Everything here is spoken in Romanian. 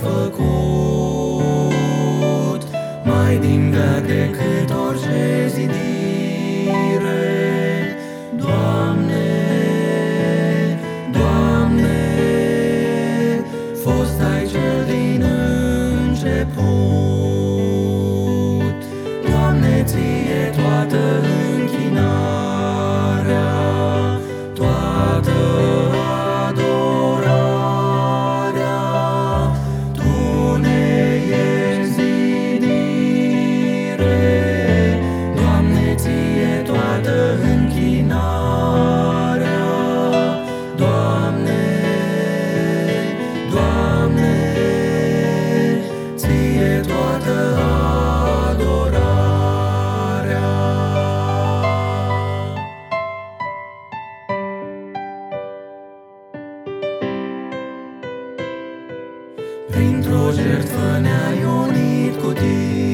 făcut, mai din veac decât orice zidire. Doamne, Doamne, fost ai cel din început. Doamne, ție toată închinarea, toată adorarea. Tu ne ești zidire, Doamne, ție toată închinarea. Doamne, Doamne, ție toată adorarea. Printr-o jertfă ne-ai unit cu tine,